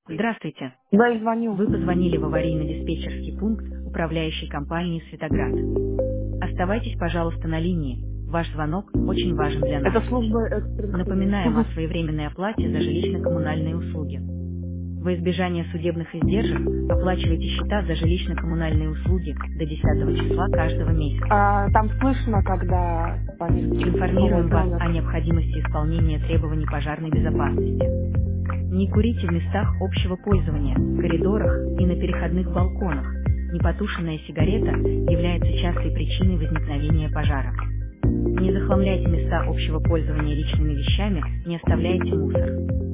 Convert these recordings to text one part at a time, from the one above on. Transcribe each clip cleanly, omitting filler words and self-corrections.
Здравствуйте. Да, я звоню. Вы позвонили в аварийно-диспетчерский пункт управляющей компании «Светоград». Оставайтесь, пожалуйста, на линии. Ваш звонок очень важен для нас. Это служба экстренных вызовов. Напоминаем о своевременной оплате за жилищно-коммунальные услуги. Во избежание судебных издержек оплачивайте счета за жилищно-коммунальные услуги до 10 числа каждого месяца. Там слышно, когда по-английски Информируем бывает вас номер. о необходимости исполнения требований пожарной безопасности. Не курите в местах общего пользования, коридорах и на переходных балконах. Непотушенная сигарета является частой причиной возникновения пожара. Не захламляйте места общего пользования личными вещами, не оставляйте мусор.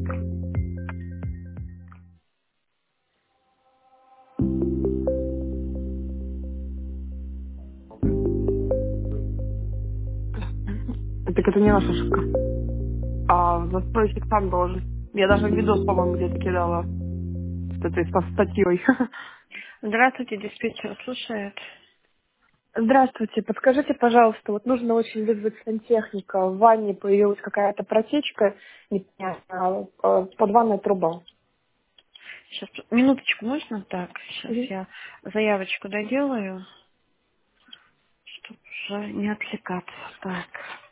Так это не наша шутка. Застройщик сам должен. Я даже видос, по-моему, где-то кидала с этой со статьей. Здравствуйте, диспетчер слушает. Здравствуйте, подскажите, пожалуйста, вот нужно очень вызвать сантехника. В ванне появилась какая-то протечка, непонятно, под ванной труба. Сейчас, минуточку можно? Так, сейчас Мгм. я заявочку доделаю, чтобы уже не отвлекаться. Так.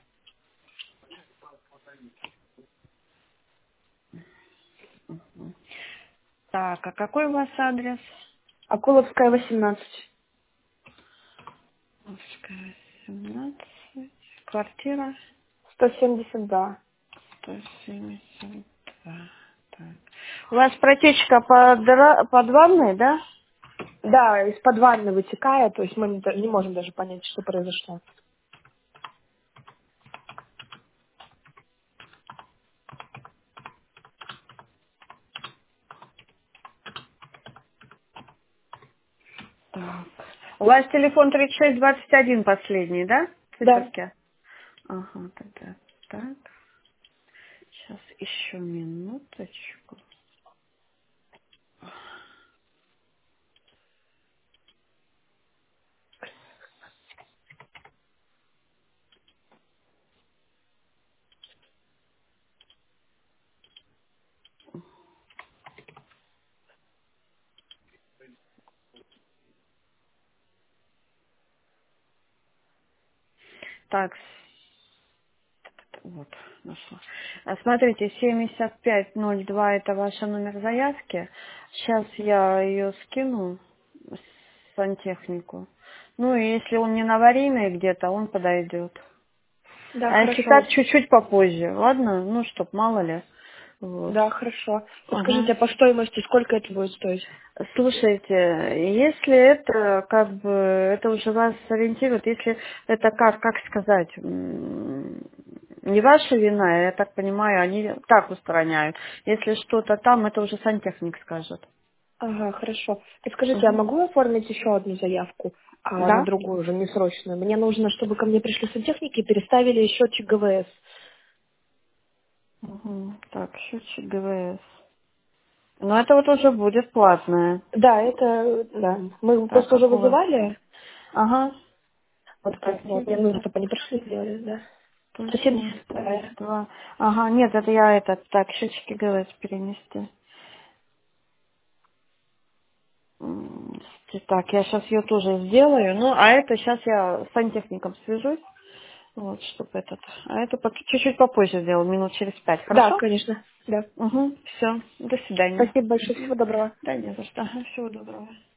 Так, а какой у вас адрес? Акуловская, 18. Московская, 17, квартира 172. 172. Так. У вас протечка под ванной, да? Да, из-под ванны вытекает, то есть мы не можем даже понять, что произошло. Так. У вас телефон 3621 последний, да? Да. Циферки? Ага, тогда так. Сейчас еще минуточку. Так, вот, нашла. Смотрите, 7502 это ваш номер заявки. Сейчас я ее скину, сантехнику. Ну, и если он не на аварийной где-то, он подойдет. Да, А если хорошо. так, чуть-чуть попозже, ладно? Ну, чтоб мало ли. Вот. Да, хорошо. Ага. Подскажите, а по стоимости сколько это будет стоить? Слушайте, если это как бы, это уже вас ориентирует, если это как сказать, не ваша вина, я так понимаю, они так устраняют. Если что-то там, это уже сантехник скажет. Ага, хорошо. Подскажите, а Мгм. могу оформить еще одну заявку, на Да? другую, уже не срочную? Мне нужно, чтобы ко мне пришли сантехники и переставили счетчик ГВС. Мгм. Так, счетчик ГВС. Но это вот уже будет платное. Да, это, да. Мы Так, просто уже Акуловская. вызывали. Ага. Вот так вот. Мне нужно, 70, чтобы они пришли и сделали, да. 172. 172. Ага, нет, это я этот, так, счетчики ГВС перенести. Так, я сейчас ее тоже сделаю. Ну, а это сейчас я с сантехником свяжусь. Вот, чтобы этот. А это чуть-чуть попозже сделаю, минут через 5. Да, Хорошо? конечно. Да. Угу, все. До свидания. Спасибо большое. Угу. Всего доброго. Да, не за что. Ага, всего доброго.